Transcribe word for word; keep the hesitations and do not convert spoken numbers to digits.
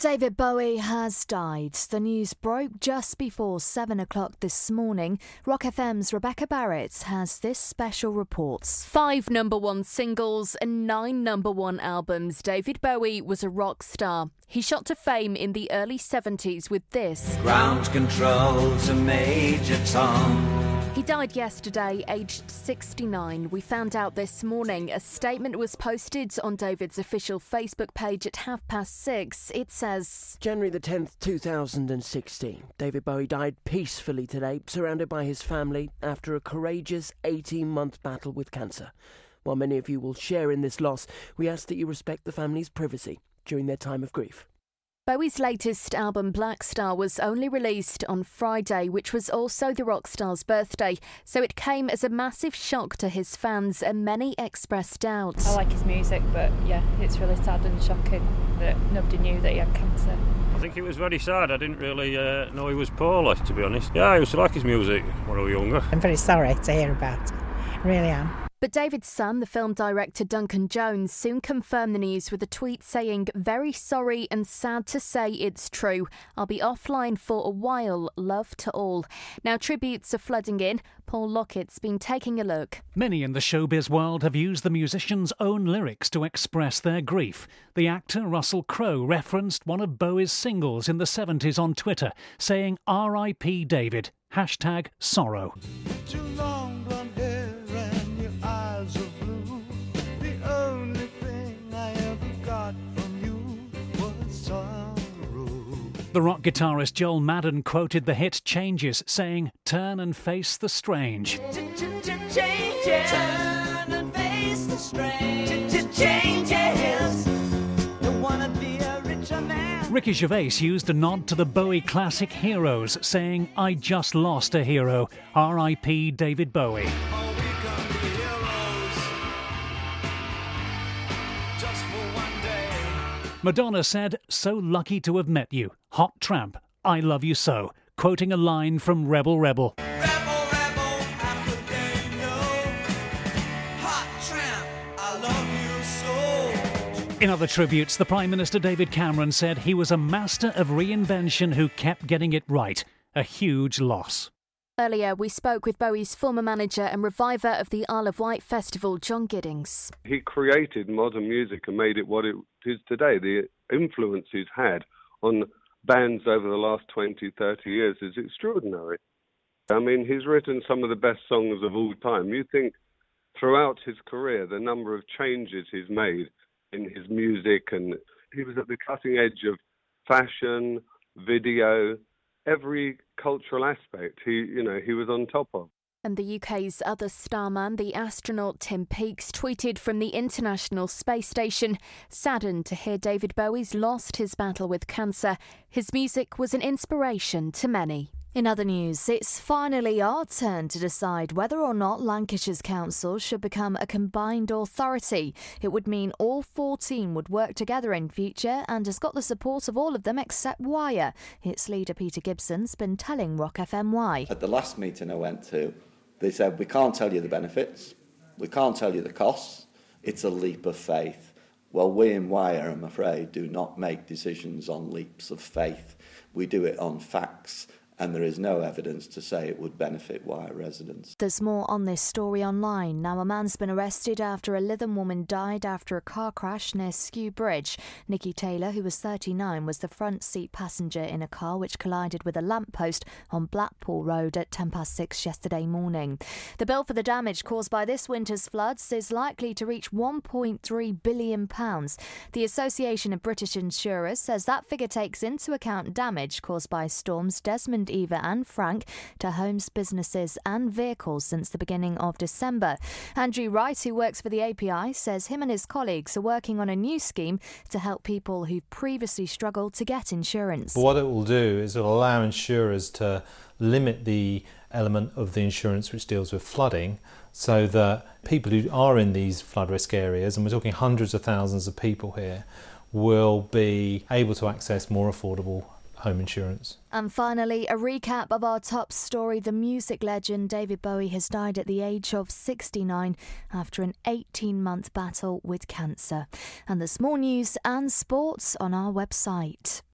David Bowie has died. The news broke just before seven o'clock this morning. Rock F M's Rebecca Barrett has this special report. Five number one singles and nine number one albums. David Bowie was a rock star. He shot to fame in the early seventies with this. Ground control to Major Tom. He died yesterday, aged sixty-nine. We found out this morning. A statement was posted on David's official Facebook page at half past six. It says, January the tenth, two thousand sixteen. David Bowie died peacefully today, surrounded by his family, after a courageous eighteen-month battle with cancer. While many of you will share in this loss, we ask that you respect the family's privacy during their time of grief. Bowie's latest album, Black Star, was only released on Friday, which was also the rock star's birthday, so it came as a massive shock to his fans, and many expressed doubt. I like his music, but yeah, it's really sad and shocking that nobody knew that he had cancer. I think it was very sad. I didn't really uh, know he was poorly, to be honest. Yeah, I used to like his music when I was younger. I'm very sorry to hear about it. I really am. But David's son, the film director Duncan Jones, soon confirmed the news with a tweet saying, "Very sorry and sad to say it's true. I'll be offline for a while. Love to all." Now tributes are flooding in. Paul Lockett's been taking a look. Many in the showbiz world have used the musician's own lyrics to express their grief. The actor Russell Crowe referenced one of Bowie's singles in the seventies on Twitter, saying R I P David, hashtag sorrow. Too long blonde hair and your eyes are blue. The only thing I ever got from you was sorrow. The rock guitarist Joel Madden quoted the hit Changes, saying, "Turn and face the strange." Changes. Turn and face the strange. Changes. Don't wanna be a richer man. Ricky Gervais used a nod to the Bowie classic Heroes, saying, "I just lost a hero. R I P David Bowie." Oh, we can be heroes. Just for one day. Madonna said, "So lucky to have met you. Hot tramp, I love you so," quoting a line from Rebel Rebel. Rebel, rebel, how could they know? Hot tramp, I love you so. In other tributes, the Prime Minister David Cameron said he was a master of reinvention who kept getting it right. A huge loss. Earlier, we spoke with Bowie's former manager and reviver of the Isle of Wight Festival, John Giddings. He created modern music and made it what it is today. The influence he's had on bands over the last twenty, thirty years is extraordinary. I mean, he's written some of the best songs of all time. You think throughout his career, the number of changes he's made in his music, and he was at the cutting edge of fashion, video, every cultural aspect he, you know, he was on top of. And the U K's other starman, the astronaut Tim Peake, tweeted from the International Space Station, saddened to hear David Bowie's lost his battle with cancer. His music was an inspiration to many. In other news, it's finally our turn to decide whether or not Lancashire's council should become a combined authority. It would mean all fourteen would work together in future and has got the support of all of them except Wyre. Its leader Peter Gibson's been telling Rock F M why. At the last meeting I went to, they said, we can't tell you the benefits, we can't tell you the costs, it's a leap of faith. Well, we in Wyre, I'm afraid, do not make decisions on leaps of faith. We do it on facts, and there is no evidence to say it would benefit Wyre residents. There's more on this story online. Now, a man's been arrested after a Lytham woman died after a car crash near Skew Bridge. Nikki Taylor, who was thirty-nine, was the front seat passenger in a car which collided with a lamppost on Blackpool Road at ten past six yesterday morning. The bill for the damage caused by this winter's floods is likely to reach one point three billion pounds. The Association of British Insurers says that figure takes into account damage caused by storms Desmond, Eva and Frank to homes, businesses and vehicles since the beginning of December. Andrew Wright, who works for the A P I, says him and his colleagues are working on a new scheme to help people who've previously struggled to get insurance. What it will do is it will allow insurers to limit the element of the insurance which deals with flooding, so that people who are in these flood risk areas, and we're talking hundreds of thousands of people here, will be able to access more affordable home insurance. And finally, a recap of our top story. The music legend David Bowie has died at the age of sixty-nine after an eighteen-month battle with cancer. And there's more news and sports on our website.